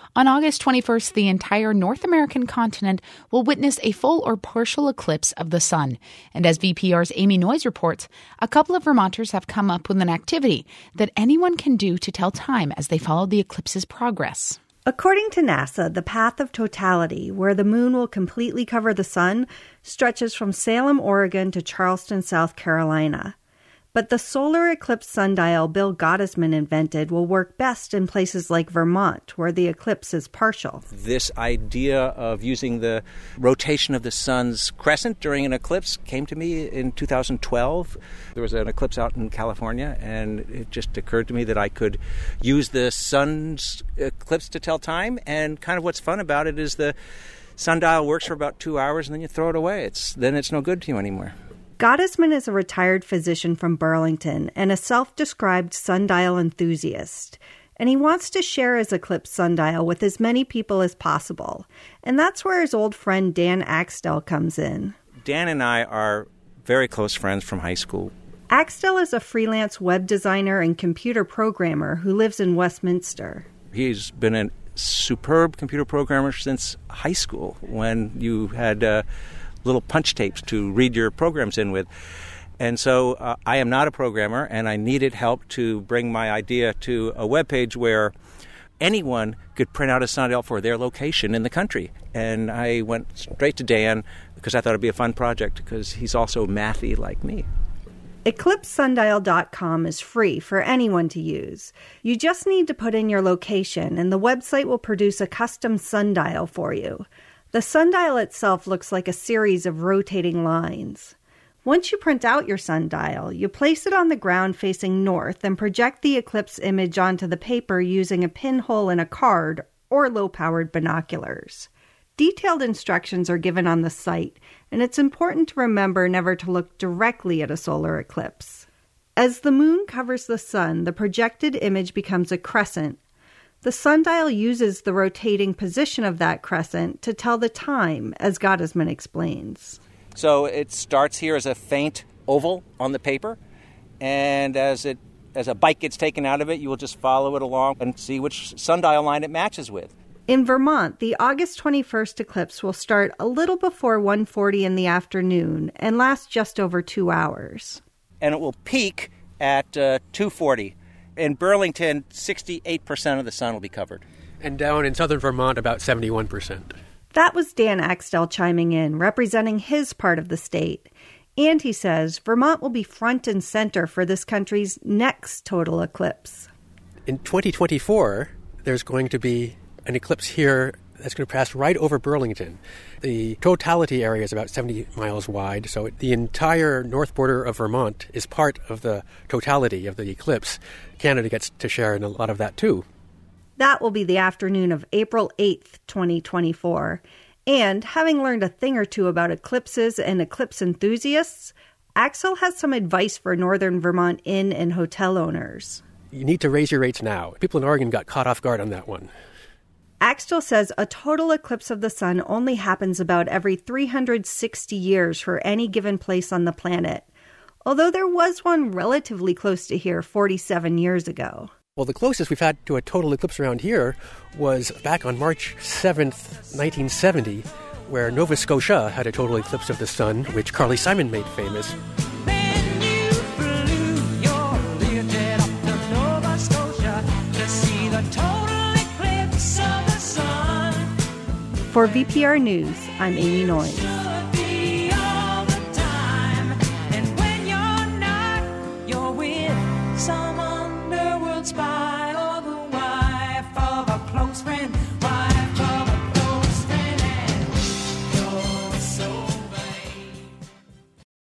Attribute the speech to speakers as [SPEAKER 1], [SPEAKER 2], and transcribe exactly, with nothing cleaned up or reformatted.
[SPEAKER 1] On August twenty-first, the entire North American continent will witness a full or partial eclipse of the sun. And as V P R's Amy Noyes reports, a couple of Vermonters have come up with an activity that anyone can do to tell time as they follow the eclipse's progress.
[SPEAKER 2] According to NASA, the path of totality, where the moon will completely cover the sun, stretches from Salem, Oregon to Charleston, South Carolina. But the solar eclipse sundial Bill Gottesman invented will work best in places like Vermont, where the eclipse is partial.
[SPEAKER 3] This idea of using the rotation of the sun's crescent during an eclipse came to me in two thousand twelve. There was an eclipse out in California, and it just occurred to me that I could use the sun's eclipse to tell time. And kind of what's fun about it is the sundial works for about two hours, and then you throw it away. It's then it's no good to you anymore.
[SPEAKER 2] Gottesman is a retired physician from Burlington and a self-described sundial enthusiast. And he wants to share his eclipse sundial with as many people as possible. And that's where his old friend Dan Axtell comes in.
[SPEAKER 3] Dan and I are very close friends from high school.
[SPEAKER 2] Axtell is a freelance web designer and computer programmer who lives in Westminster.
[SPEAKER 3] He's been a superb computer programmer since high school, when you had Uh, little punch tapes to read your programs in with. And so uh, I am not a programmer, and I needed help to bring my idea to a webpage where anyone could print out a sundial for their location in the country. And I went straight to Dan because I thought it'd be a fun project, because he's also mathy like me.
[SPEAKER 2] eclipse sundial dot com is free for anyone to use. You just need to put in your location, and the website will produce a custom sundial for you. The sundial itself looks like a series of rotating lines. Once you print out your sundial, you place it on the ground facing north and project the eclipse image onto the paper using a pinhole in a card or low-powered binoculars. Detailed instructions are given on the site, and it's important to remember never to look directly at a solar eclipse. As the moon covers the sun, the projected image becomes a crescent. The sundial uses the rotating position of that crescent to tell the time, as Gottesman explains.
[SPEAKER 3] So it starts here as a faint oval on the paper, and as it as a bite gets taken out of it, you will just follow it along and see which sundial line it matches with.
[SPEAKER 2] In Vermont, the August twenty-first eclipse will start a little before one forty in the afternoon and last just over two hours.
[SPEAKER 3] And it will peak at uh, two forty. In Burlington, sixty-eight percent of the sun will be covered.
[SPEAKER 4] And down in southern Vermont, about seventy-one percent.
[SPEAKER 2] That was Dan Axtell chiming in, representing his part of the state. And he says Vermont will be front and center for this country's next total eclipse.
[SPEAKER 4] In twenty twenty-four, there's going to be an eclipse here that's going to pass right over Burlington. The totality area is about seventy miles wide, so the entire north border of Vermont is part of the totality of the eclipse. Canada gets to share in a lot of that, too.
[SPEAKER 2] That will be the afternoon of April eighth, twenty twenty-four. And having learned a thing or two about eclipses and eclipse enthusiasts, Axel has some advice for northern Vermont inn and hotel owners.
[SPEAKER 4] You need to raise your rates now. People in Oregon got caught off guard on that one.
[SPEAKER 2] Axtell says a total eclipse of the sun only happens about every three hundred sixty years for any given place on the planet, although there was one relatively close to here forty-seven years ago.
[SPEAKER 4] Well, the closest we've had to a total eclipse around here was back on March seventh, nineteen seventy, where Nova Scotia had a total eclipse of the sun, which Carly Simon made famous.
[SPEAKER 2] For V P R News, I'm Amy Noyes.
[SPEAKER 5] Spot.